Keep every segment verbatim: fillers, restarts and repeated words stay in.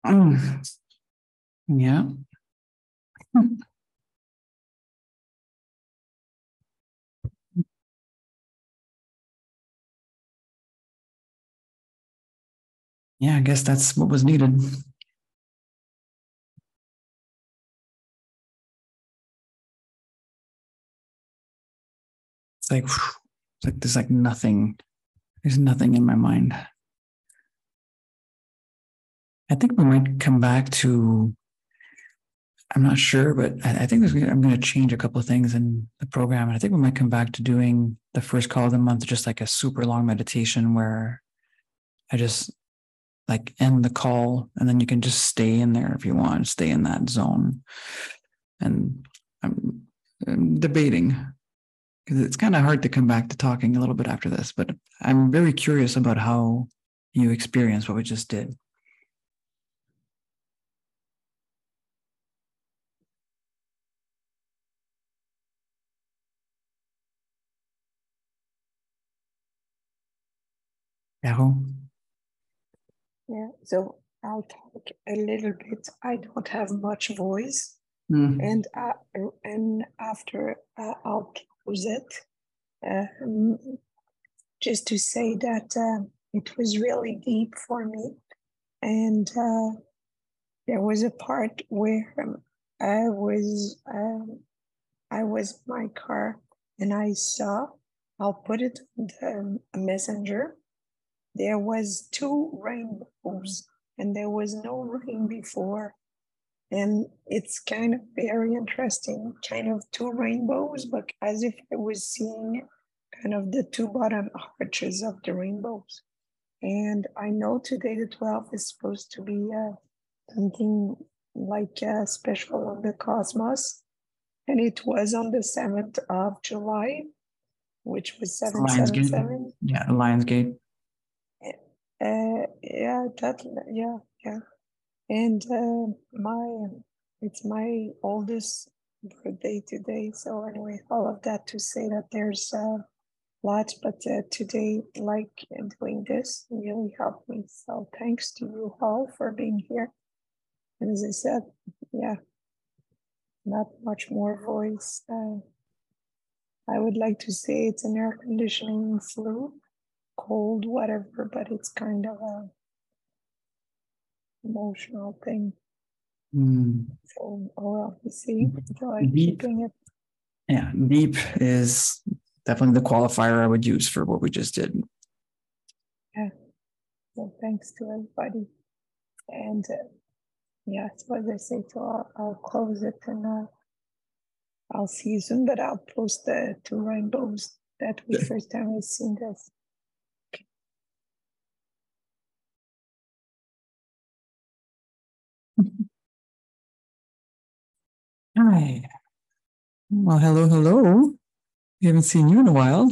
Mm. Yeah. Yeah, I guess that's what was needed. It's like, it's like there's like nothing. There's nothing in my mind. I think we might come back to. I'm not sure, but I, I think there's, I'm going to change a couple of things in the program, and I think we might come back to doing the first call of the month, just like a super long meditation where I just like end the call, and then you can just stay in there if you want, stay in that zone. And I'm, I'm debating because it's kind of hard to come back to talking a little bit after this, but I'm very curious about how you experience what we just did. Carol? Yeah, so I'll talk a little bit. I don't have much voice, Mm. and uh, and after uh, I'll close it. Um, just to say that uh, it was really deep for me, and uh, there was a part where um, I was um, I was in my car and I saw. I'll put it on the messenger. There was two rainbows and there was no rain before. And it's kind of very interesting, kind of two rainbows, but as if I was seeing kind of the two bottom arches of the rainbows. And I know today the twelfth is supposed to be uh, something like uh, special on the cosmos. And it was on the seventh of July, which was seven seven Lionsgate. seven. Yeah, Lionsgate. Uh, yeah, that, yeah, yeah. And uh, my, it's my oldest birthday today. So anyway, all of that to say that there's a lot, but uh, today, like doing this really helped me. So thanks to you all for being here. And as I said, yeah, not much more voice. Uh, I would like to say it's an air conditioning flu, cold, whatever, but it's kind of a emotional thing. Mm. So, oh well, you see, so I'm Deep. keeping it. Yeah, deep is definitely the qualifier I would use for what we just did. Yeah. So thanks to everybody. And uh, yeah, so as I say, so I'll, I'll close it and uh, I'll see you soon, but I'll post the two rainbows that we first time I've seen this. Hi. Well, hello, hello. We haven't seen you in a while.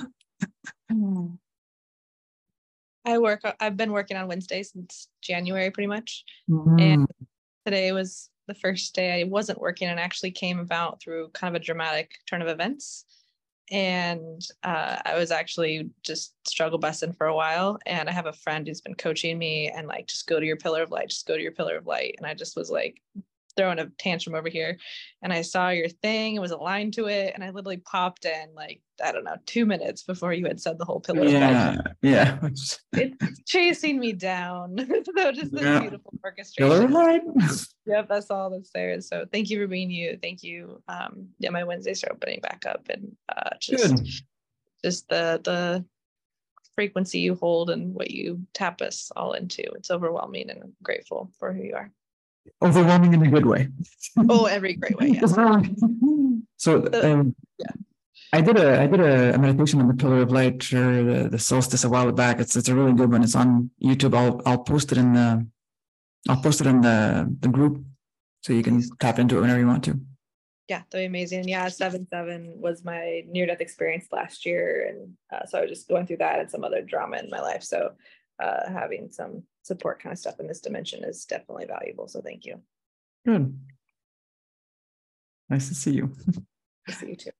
I work, I've been working on Wednesday since January pretty much. Mm. And today was the first day I wasn't working and actually came about through kind of a dramatic turn of events. And uh, I was actually just struggle busting for a while. And I have a friend who's been coaching me and like, just go to your pillar of light, just go to your pillar of light. And I just was like throwing a tantrum over here. And I saw your thing, it was aligned to it. And I literally popped in like, I don't know, two minutes before you had said the whole pillar Yeah, of light. yeah. It's chasing me down. So just this Yeah. beautiful orchestration. Pillar of light. Yep, that's all that's there. So thank you for being you. Thank you. Um, yeah, my Wednesdays are opening back up, and uh, just Good. just the the frequency you hold and what you tap us all into. It's overwhelming, and I'm grateful for who you are. Overwhelming in a good way. Oh, every great way. Yes. So um, yeah. I did a I did a meditation on the pillar of light or the, the solstice a while back. It's it's a really good one. It's on YouTube. I'll I'll post it in the I'll post it in the the group so you can tap into it whenever you want to. Yeah, that'd be amazing. Yeah, seven seven was my near death experience last year, and uh, so I was just going through that and some other drama in my life. So uh, having some support kind of stuff in this dimension is definitely valuable. So thank you. Good. Nice to see you. Nice to see you too.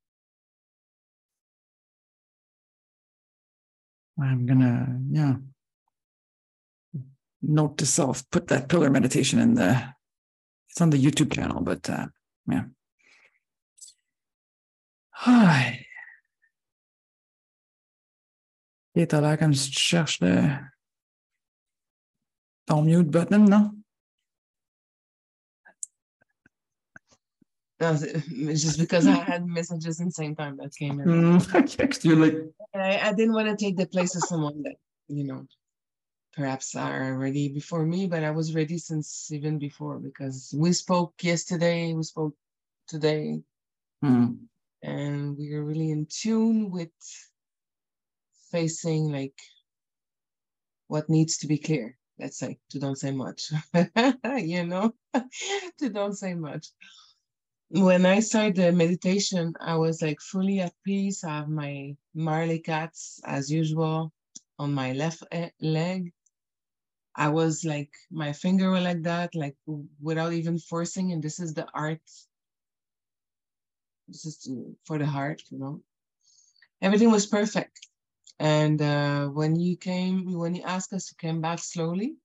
I'm gonna, yeah. note to self, put that pillar meditation in the, it's on the YouTube channel, but uh, yeah. Hi. Et t'as l'air comme si tu cherches le, ton mute button, non? No, it's just because I had messages in the same time that came in. Mm, okay, 'cause you're like, I, I didn't want to take the place of someone that, you know, perhaps are ready before me, but I was ready since even before, because we spoke yesterday, we spoke today, mm, and we are really in tune with facing like what needs to be clear. Let's say, to don't say much, you know, to don't say much. When I started the meditation, I was like fully at peace. I have my Marley cats as usual on my left leg. I was like, my finger were like that, like without even forcing. And this is the art. This is to, for the heart, you know. Everything was perfect. And uh, when you came, when you asked us to come back slowly,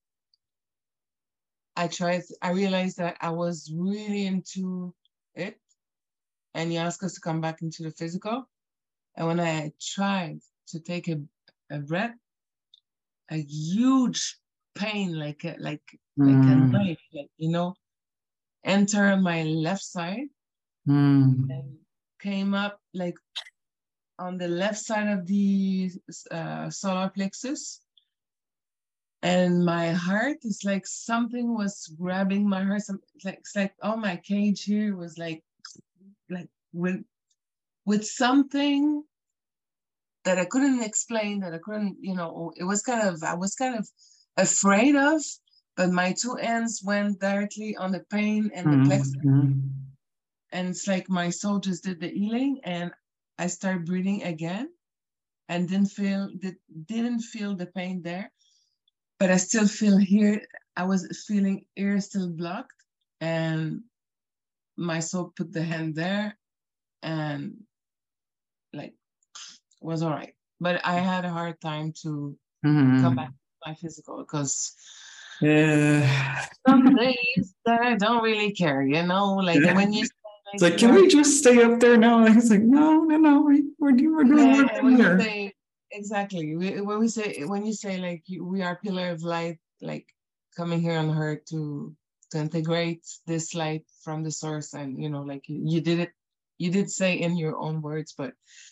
I tried, I realized that I was really into it, and you asked us to come back into the physical. And when I tried to take a, a breath, a huge pain, like a, like mm, like a knife, like, you know, enter my left side mm, and came up like on the left side of the uh, solar plexus. And my heart is like something was grabbing my heart. Some, it's like, it's like, oh, my cage here was like, like with, with something that I couldn't explain, that I couldn't, you know, it was kind of, I was kind of afraid of, but my two hands went directly on the pain and mm, the plexus. mm, And it's like my soul just did the healing, and I started breathing again and didn't feel, didn't feel the pain there. But I still feel here, I was feeling ear still blocked, and my soul put the hand there and like was all right. But I had a hard time to mm. come back to my physical, because Yeah. some days that I don't really care, you know, like Yeah. when you say, It's like, can we just stay up there now? And it's like, no, no, no, we, we're, doing- we're doing yeah, work and in when you here. say exactly we, when we say when you say like you, we are pillar of light, like coming here on earth to to integrate this light from the source, and you know, like you, you did it, you did say in your own words, but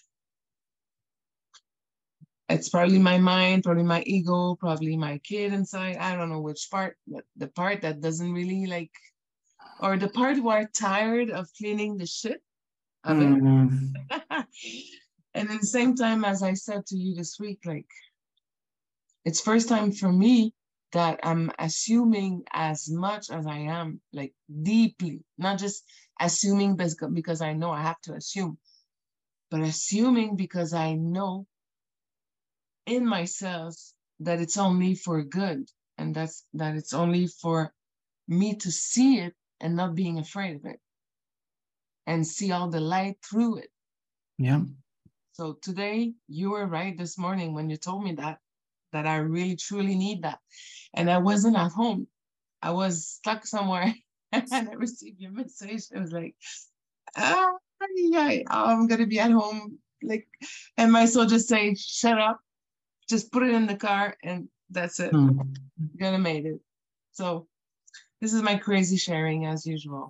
it's probably my mind, probably my ego, probably my kid inside. I don't know which part, but the part that doesn't really like, or the part where I'm tired of cleaning the shit of it. Mm, And at the same time, as I said to you this week, like, it's first time for me that I'm assuming as much as I am, like deeply, not just assuming because I know I have to assume, but assuming because I know in myself that it's only for good, and that's that it's only for me to see it and not being afraid of it, and see all the light through it. yeah. So today you were right this morning when you told me that, that I really truly need that. And I wasn't at home. I was stuck somewhere and I received your message. It was like, ah, yeah, I'm going to be at home. Like, and my soul just say, shut up, just put it in the car, and that's it. Mm. You're going to make it. So this is my crazy sharing as usual.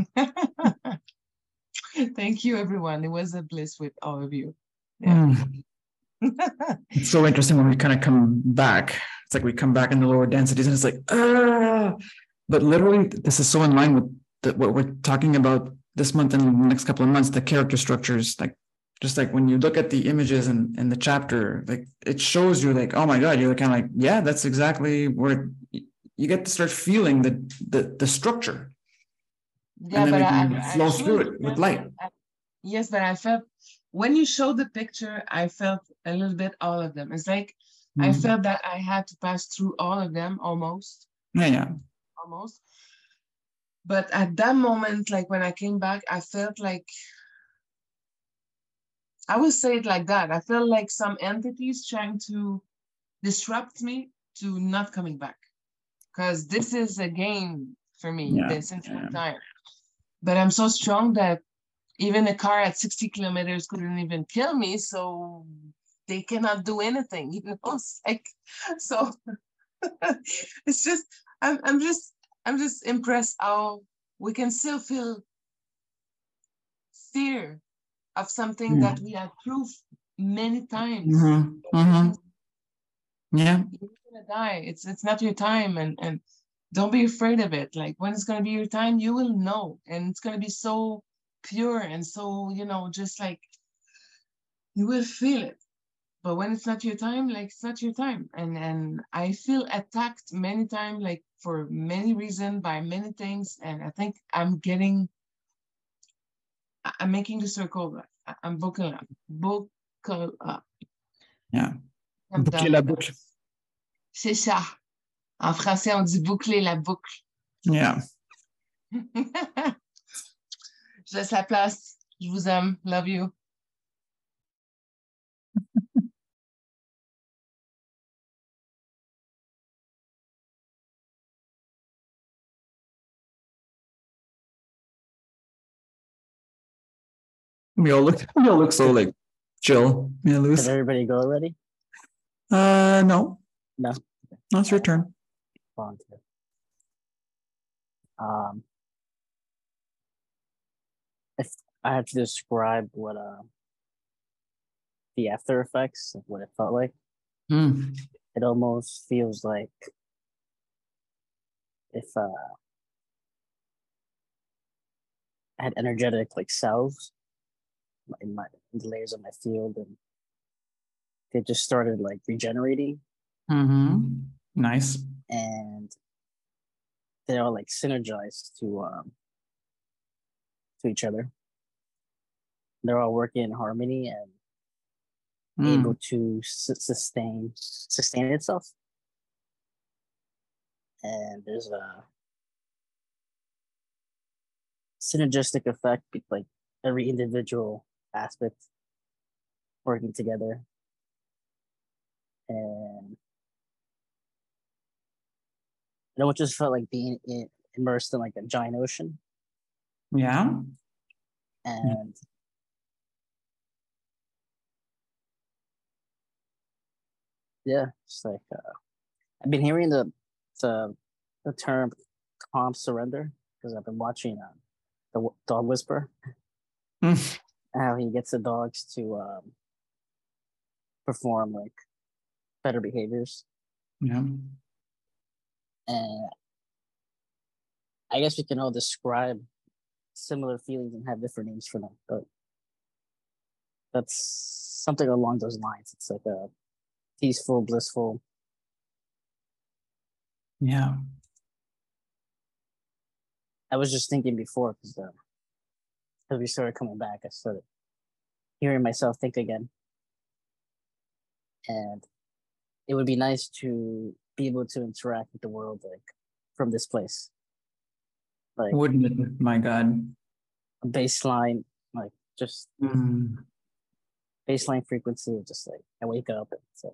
Thank you, everyone. It was a bliss with all of you. Yeah. Mm. It's so interesting when we kind of come back. It's like we come back in the lower densities and it's like, ah, but literally this is so in line with the, what we're talking about this month and the next couple of months, the character structures, like just like when you look at the images in, in the chapter, like it shows you like, oh my God, you're kind of like, yeah, that's exactly where you get to start feeling the, the, the structure. Yeah, and then but we I, can I flow truly through it with felt light. it. I- yes, but I felt when you showed the picture, I felt a little bit all of them. It's like I Mhm. felt that I had to pass through all of them almost, Yeah, yeah. almost. But at that moment, like when I came back, I felt like I would say it like that. I felt like some entities trying to disrupt me to not coming back. because this is a game for me, Yeah, this entire yeah. time. But I'm so strong that even a car at sixty kilometers couldn't even kill me, so they cannot do anything, you know. It's like, so it's just I'm I'm just I'm just impressed how we can still feel fear of something Mm. that we have proved many times. Mhm, mhm. Yeah, You're gonna die. It's it's not your time, and and don't be afraid of it. Like when it's gonna be your time, you will know, and it's gonna be so pure and so, you know, just like you will feel it. But when it's not your time, like it's not your time. And and I feel attacked many times, like for many reasons by many things. And I think I'm getting I- I'm making the circle. I- I'm buckle up. Buckle up. yeah. I'm Boucler done la with it. boucle. C'est ça. En français, on dit boucler la boucle. Yeah. Je laisse la place. Je vous aime. Love you. We all look, we all look so like chill. Yeah, Did Louis. everybody go already? Uh, no, No. no, it's your turn. Volunteer. Um, if I had to describe what uh the after effects of what it felt like, Mm. it almost feels like if uh I had energetic like cells in my in the layers of my field, and they just started like regenerating, Mm-hmm. Nice. and they're all like synergized to um to each other. They're all working in harmony and Mm. able to su- sustain sustain itself. And there's a synergistic effect, like every individual aspect working together. And it almost just felt like being in, immersed in like a giant ocean. Yeah. And yeah, it's like uh, I've been hearing the the, the term calm surrender because I've been watching uh, the W- Dog Whisperer, Mm. how he gets the dogs to um, perform like better behaviors. Yeah. And I guess we can all describe similar feelings and have different names for them, but that's something along those lines. It's like a peaceful, blissful. Yeah. I was just thinking before because uh, as we started coming back, I started hearing myself think again, and it would be nice to be able to interact with the world like from this place, like Wouldn't it? My God. a baseline, like just Mm. baseline frequency of just like I wake up and it's like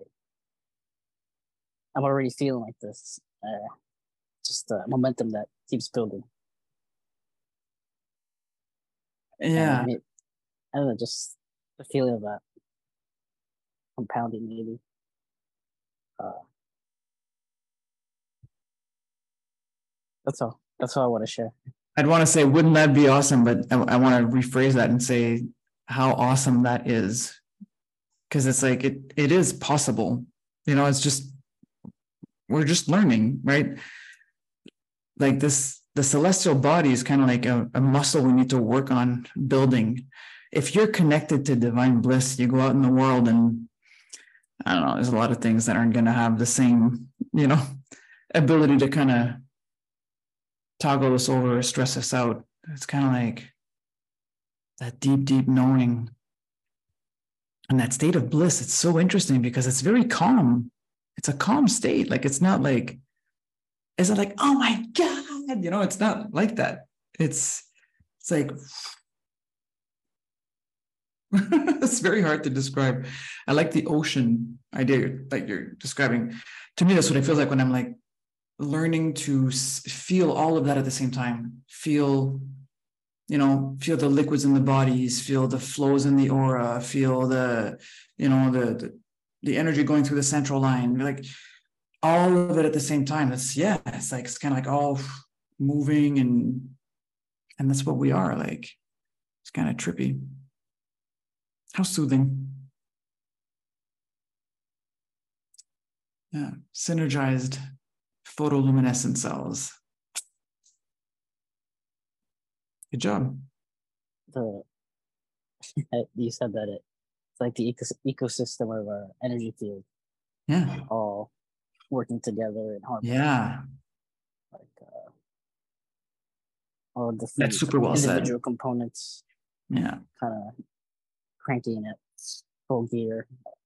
I'm already feeling like this, uh, just uh, momentum that keeps building. Yeah. And it, I don't know, just the feeling of that compounding maybe. Uh, that's all. That's all I want to share. I'd want to say, wouldn't that be awesome? But I, I want to rephrase that and say how awesome that is. Because it's like it it is possible. You know, it's just we're just learning, right? Like this, the celestial body is kind of like a, a muscle we need to work on building. If you're connected to divine bliss, you go out in the world and I don't know, there's a lot of things that aren't going to have the same, you know, ability to kind of toggle us over or stress us out. It's kind of like that deep, deep knowing. And that state of bliss, it's so interesting because it's very calm. It's a calm state. Like, it's not like, is it like, oh my God, you know, it's not like that. It's, it's like, it's very hard to describe. I like the ocean idea like you're describing. To me, that's what it feels like when I'm like, learning to s- feel all of that at the same time. Feel, you know, feel the liquids in the bodies, feel the flows in the aura, feel the, you know, the the, the energy going through the central line, like all of it at the same time. That's yeah, it's like it's kind of like all moving, and and that's what we are like. It's kind of trippy. How soothing. Yeah, synergized photoluminescent cells. Good job. The you said that it, it's like the eco- ecosystem of our energy field, Yeah. all working together in harmony. Yeah. Like uh, all the That's super well individual said. components. Yeah. Kind of cranking it full gear.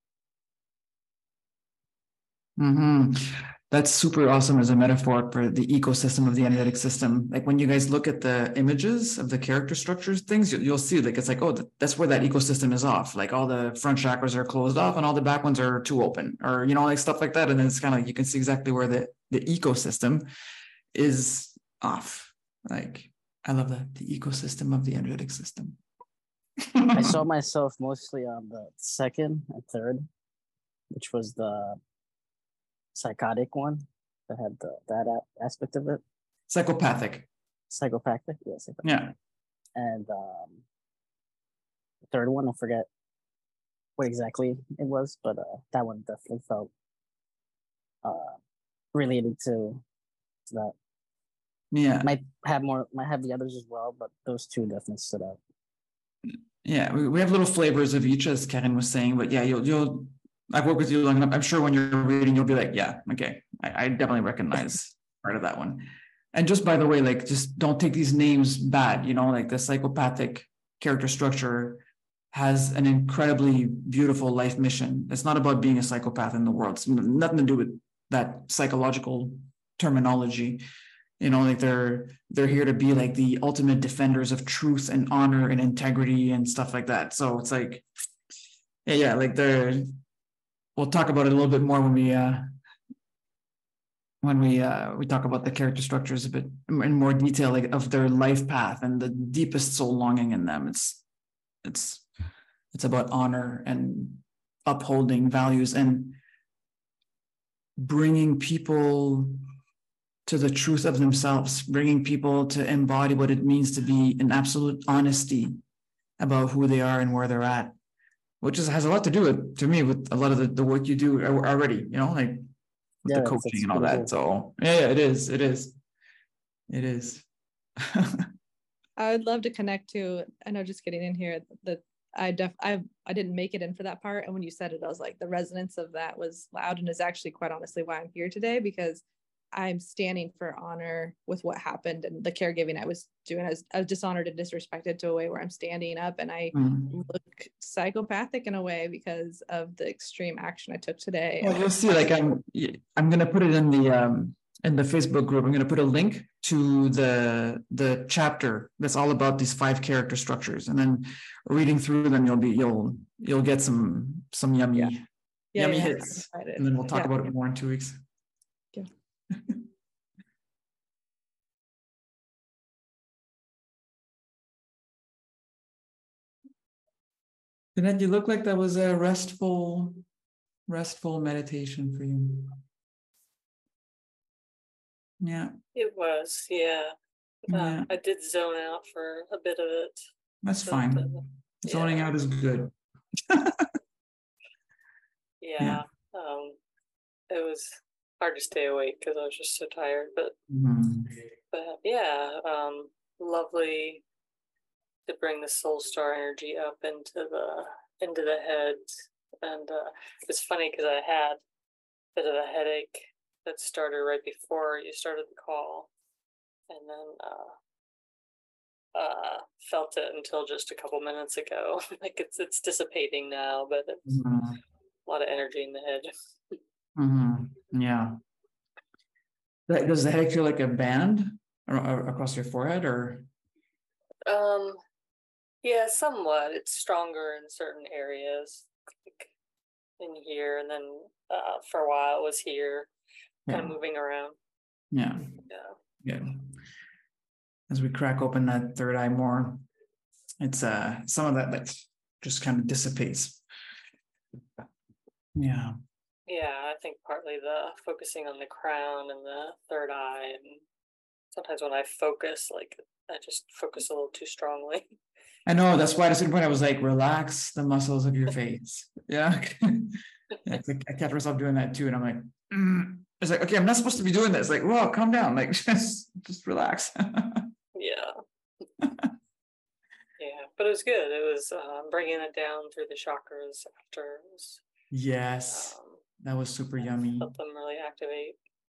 Mm-hmm. That's super awesome as a metaphor for the ecosystem of the energetic system. Like when you guys look at the images of the character structures, things you, you'll see like it's like, oh, that's where that ecosystem is off. Like all the front chakras are closed off and all the back ones are too open, or you know, like stuff like that. And then it's kind of like you can see exactly where the the ecosystem is off. Like I love that, the ecosystem of the energetic system. I saw myself mostly on the second and third, which was the psychotic one that had the that aspect of it. Psychopathic. Psychopathic, yeah. Psychopathic. Yeah. And um, the third one, I forget what exactly it was, but uh, that one definitely felt uh, related to, to that. Yeah. Might have more, might have the others as well, but those two definitely stood out. Yeah, we, we have little flavors of each, as Karen was saying, but yeah, you'll you'll I've worked with you long enough. I'm sure when you're reading, you'll be like, yeah, okay, I, I definitely recognize part of that one. And just by the way, like, just don't take these names bad, you know, like the psychopathic character structure has an incredibly beautiful life mission. It's not about being a psychopath in the world. It's nothing to do with that psychological terminology. You know, like they're they're here to be like the ultimate defenders of truth and honor and integrity and stuff like that. So it's like, yeah, yeah, like they're. We'll talk about it a little bit more when we uh, when we uh, we talk about the character structures a bit in more detail, like of their life path and the deepest soul longing in them. It's it's it's about honor and upholding values and bringing people to the truth of themselves, bringing people to embody what it means to be in absolute honesty about who they are and where they're at, which is, has a lot to do with, to me, with a lot of the, the work you do already, you know, like with Yeah, the that's- coaching that's and all pretty that. cool. So yeah, yeah, it is, it is, it is. I would love to connect to, I know just getting in here, that I def I I didn't make it in for that part. And when you said it, I was like, the resonance of that was loud, and is actually quite honestly why I'm here today, because I'm standing for honor with what happened and the caregiving I was doing. I was, I was dishonored and disrespected to a way where I'm standing up, and I Mm. look psychopathic in a way because of the extreme action I took today. Well, you'll see, like I'm, I'm gonna put it in the um in the Facebook group. I'm gonna put a link to the the chapter that's all about these five character structures, and then reading through them, you'll be you'll you'll get some some yummy Yeah. Yeah, yummy yeah, hits, I'm excited. and then we'll talk Yeah. about it more in two weeks. Yeah. And then you look like that was a restful, restful meditation for you. Yeah. It was, yeah. Uh, Yeah. I did zone out for a bit of it. That's but, fine. uh, Zoning yeah. out is good. Yeah. Um, it was hard to stay awake because I was just so tired, but Mhm. but yeah, um, lovely to bring the soul star energy up into the into the head. And uh, it's funny because I had a bit of a headache that started right before you started the call, and then uh, uh, felt it until just a couple minutes ago. Like it's it's dissipating now, but it's Mhm. a lot of energy in the head. Mhm. Yeah. That- Does the headache feel like a band or, or across your forehead, or? Um, yeah, somewhat. It's stronger in certain areas, like in here, and then uh, for a while it was here, kind Yeah. of moving around. Yeah. Yeah. Yeah. As we crack open that third eye more, it's uh some of that like just kind of dissipates. Yeah. Yeah, I think partly the focusing on the crown and the third eye, and sometimes when I focus, like I just focus a little too strongly. I know, that's why at a certain point I was like, relax the muscles of your face. Yeah. Yeah, it's like I catch myself doing that too, and I'm like, mm. It's like, okay, I'm not supposed to be doing this. Like, whoa, calm down. Like, just just relax. Yeah. Yeah, but it was good. It was um, bringing it down through the chakras after. It was, Yes, um, that was super yummy. helped them really activate.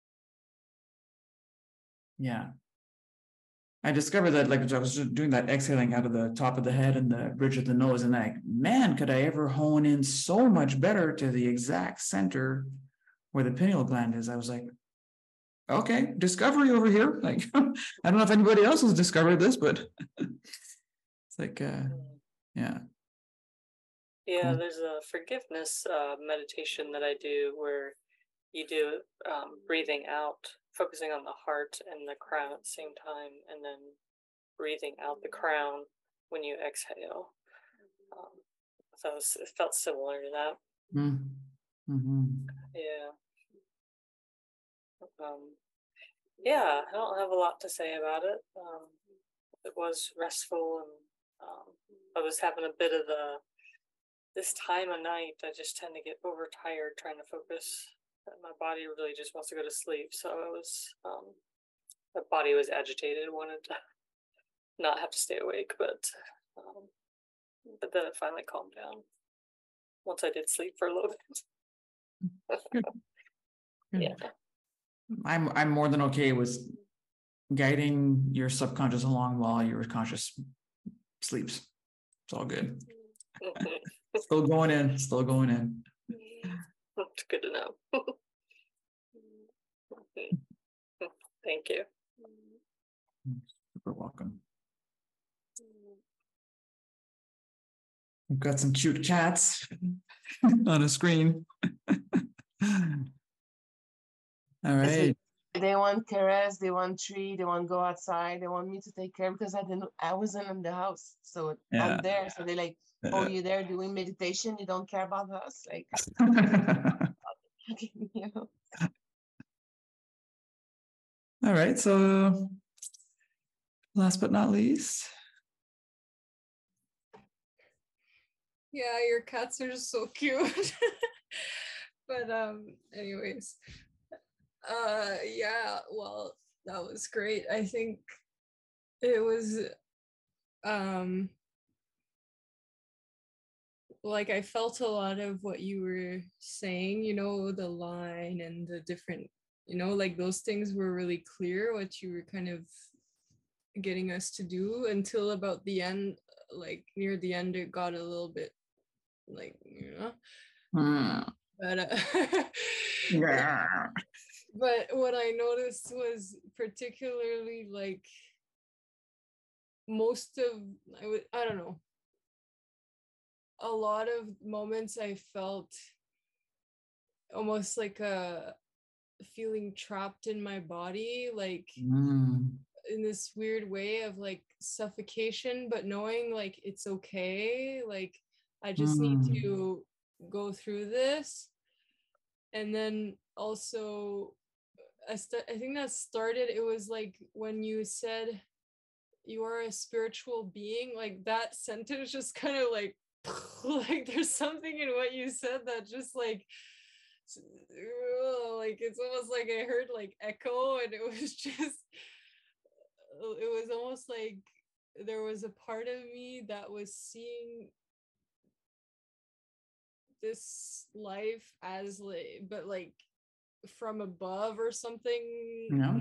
Yeah. I discovered that like I was just doing that exhaling out of the top of the head and the bridge of the nose, and like, man, could I ever hone in so much better to the exact center where the pineal gland is? I was like, okay, discovery over here. Like, I don't know if anybody else has discovered this, but it's like, uh, yeah. Yeah, Cool. there's a forgiveness uh, meditation that I do where you do um, breathing out, focusing on the heart and the crown at the same time, and then breathing out the crown when you exhale. Um, so it, was, it felt similar to that. Mm. Mm-hmm. Yeah. Um, yeah, I don't have a lot to say about it. Um, it was restful, and um, I was having a bit of the, this time of night, I just tend to get overtired trying to focus. My body really just wants to go to sleep. So I was, um, my body was agitated, wanted to not have to stay awake, but, um, but then it finally calmed down once I did sleep for a little bit. Good. Good. Yeah. I'm I'm more than okay with guiding your subconscious along while your conscious sleeps. It's all good. Still going in, still going in. That's good to know. Thank you. Super welcome. We've got some cute cats on a screen. All right. They want caress, they want tree, they want go outside, they want me to take care because I didn't I wasn't in the house. So Yeah. I'm there. So they like, oh, you're there doing meditation, you don't care about us. Like you know. All right. So last but not least. Yeah, your cats are just so cute. But um, anyways. Uh yeah, well, that was great. I think it was um like I felt a lot of what you were saying, you know, the line and the different, you know, like those things were really clear what you were kind of getting us to do until about the end, like near the end it got a little bit like, you know. Mm. But uh, yeah. But what I noticed was particularly like most of, I would, I don't know, a lot of moments I felt almost like a feeling trapped in my body, like mm. in this weird way of like suffocation, but knowing like it's okay, like I just mm. need to go through this. And then also I, st- I think that started, it was like when you said you are a spiritual being, like that sentence just kind of like, like there's something in what you said that just like, like it's almost like I heard like echo, and it was just, it was almost like there was a part of me that was seeing this life as like, but like from above or something. Yeah.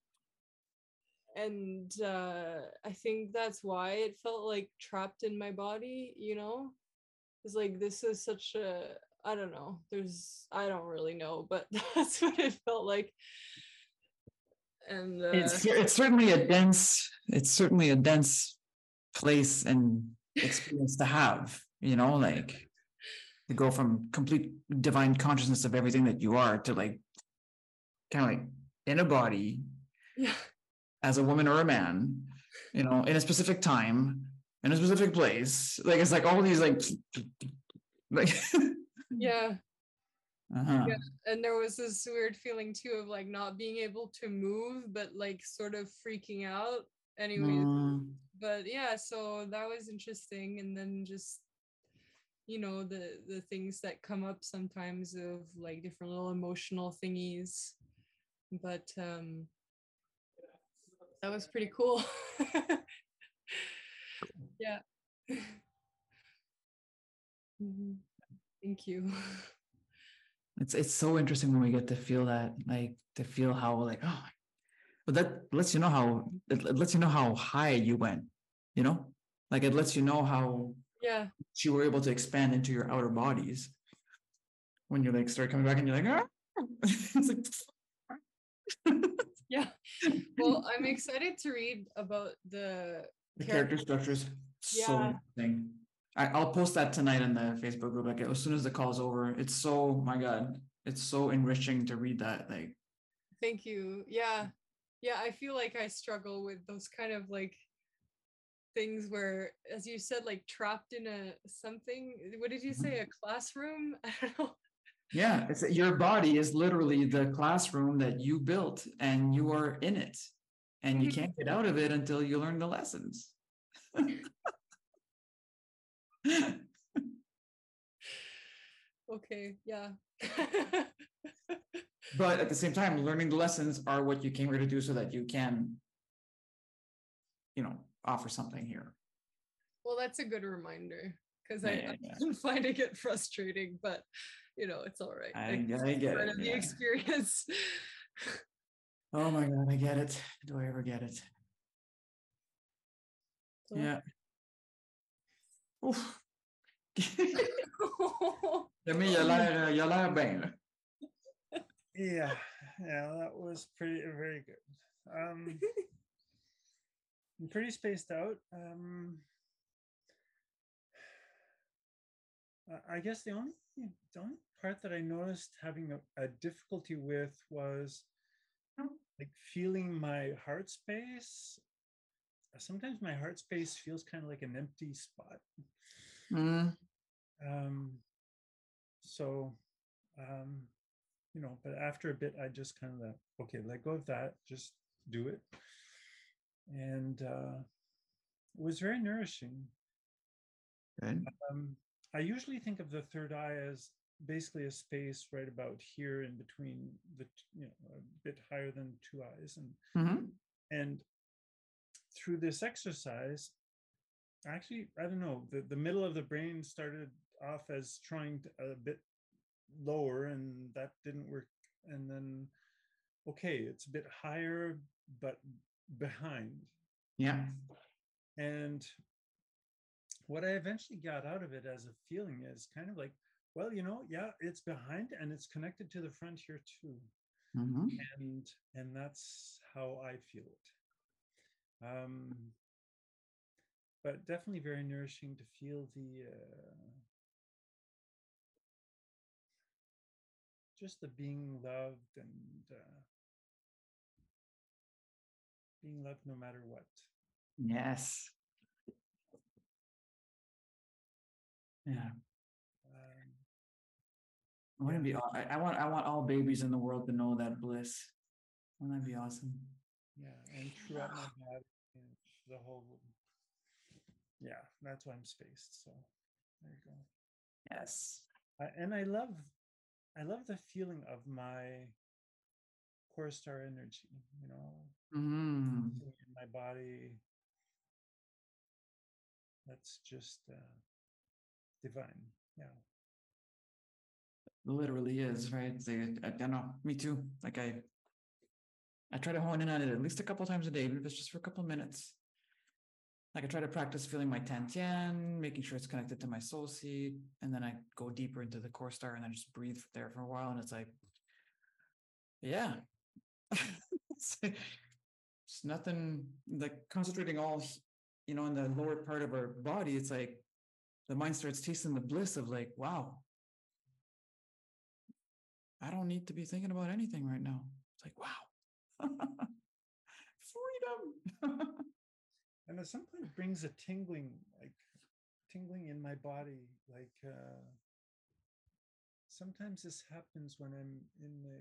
And uh I think that's why it felt like trapped in my body, you know. It's like this is such a, I don't know, there's, I don't really know, but that's what it felt like. And uh, it's it's certainly a dense it's certainly a dense place and experience to have, you know, like to go from complete divine consciousness of everything that you are to like kind of like in a body Yeah. as a woman or a man, you know, in a specific time, in a specific place. Like it's like all these like like Yeah. uh-huh. Yeah. And there was this weird feeling too of like not being able to move, but like sort of freaking out. Anyways. Mm, But yeah, so that was interesting. And then just, you know, the the things that come up sometimes of like different little emotional thingies. But um that was pretty cool. Yeah. Mhm. Thank you. it's it's so interesting when we get to feel that, like to feel how like oh, but that lets you know how it, it lets you know how high you went, you know, like it lets you know how Yeah. you were able to expand into your outer bodies when you like start coming back and you're like ah! It's like Yeah. Well, I'm excited to read about the the character structures. So Yeah. interesting. I, I'll post that tonight in the Facebook group. Like as soon as the call's over, it's so my God, it's so enriching to read that. Like, Thank you. Yeah. Yeah, I feel like I struggle with those kind of like things where, as you said, like trapped in a something. What did you say? A classroom? I don't know. yeah, it's your body is literally the classroom that you built, and you are in it, and you can't get out of it until you learn the lessons. Okay. Yeah. But at the same time, learning the lessons are what you came here to do, so that you can, you know, offer something here. Well, that's a good reminder because Yeah, I, yeah, I yeah. often find it get frustrating, but you know, it's all right. I, It's I get part it. of the Yeah. experience. Oh my God, I get it. Do I ever get it? So- Yeah. Oof. Ja, men jag lär, jag lär benen. Yeah, yeah, that was pretty very good. Um, I'm pretty spaced out. Um, I- I guess the only the only part that I noticed having a, a difficulty with was like feeling my heart space. Sometimes my heart space feels kind of like an empty spot. Mm, Um, so, um, you know, but after a bit, I just kind of let, okay, let go of that, just do it. And uh, it was very nourishing. good. Um, I usually think of the third eye as basically a space right about here in between the, you know, a bit higher than two eyes. And, Mhm. and through this exercise, actually, I don't know, the, the middle of the brain started off as trying to, a bit lower, and that didn't work. And then, okay, it's a bit higher, but behind. Yeah. And what I eventually got out of it as a feeling is kind of like, well, you know, yeah, it's behind and it's connected to the front here too. Mhm. And and that's how I feel it. Um, but definitely very nourishing to feel the uh, just the being loved and uh, being loved no matter what. Yes. Yeah. Um, I want to Yeah. be. I, I want. I want all babies in the world to know that bliss. Wouldn't that be awesome? yeah, and throughout my body, and the whole. Yeah, that's why I'm spaced. So there you go. Yes. I, and I love, I love the feeling of my core star energy. You know, Mm. in my body. That's just uh, divine. Yeah. Literally is, right? They, I, I don't know. Me too. Like I. I try to hone in on it at least a couple times a day, even if it's just for a couple of minutes. Like I try to practice feeling my ten tian, making sure it's connected to my soul seed, and then I go deeper into the core star, and I just breathe there for a while, and it's like, yeah, it's, it's nothing like concentrating all, you know, in the lower part of our body. It's like the mind starts tasting the bliss of like, wow, I don't need to be thinking about anything right now. It's like, wow, at some point it brings a tingling, like tingling in my body. Like uh, sometimes this happens when I'm in the,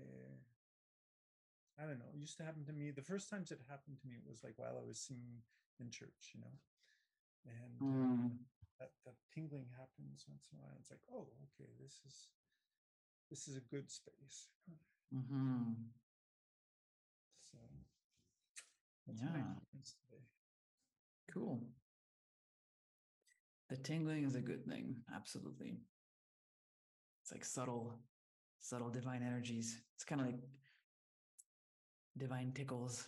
I don't know, it used to happen to me. The first times it happened to me was like while I was singing in church, you know, and uh, Mm. that, that tingling happens once in a while. It's like, oh, okay, this is, this is a good space. Mm-hmm. So that's my Yeah. experience today. Cool. The tingling is a good thing. Absolutely. It's like subtle, subtle divine energies. It's kind of like divine tickles.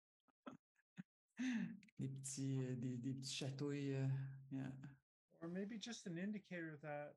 Des petits, euh, des, des petits chatouilles. euh, yeah. Or maybe just an indicator that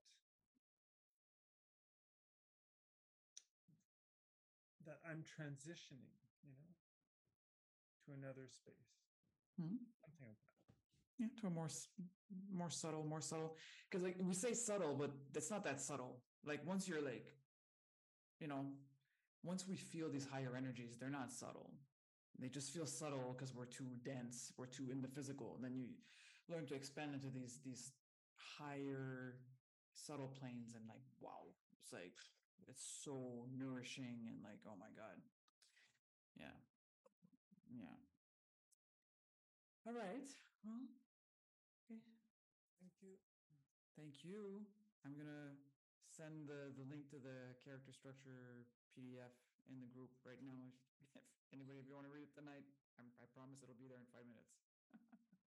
that I'm transitioning, you know, to another space. Mhm. Something like that. Yeah, to a more s- more subtle, more subtle. Because like we say subtle, but it's not that subtle. Like once you're like, you know, once we feel these higher energies, they're not subtle. They just feel subtle because we're too dense, we're too in the physical. And then you learn to expand into these these higher subtle planes, and like, wow, it's like it's so nourishing and like, oh my God. Yeah. Yeah. All right. Well, okay. Thank you. Thank you. I'm gonna send the, the link to the character structure P D F in the group right now. If, if anybody, if you want to read it tonight, I'm, I promise it'll be there in five minutes.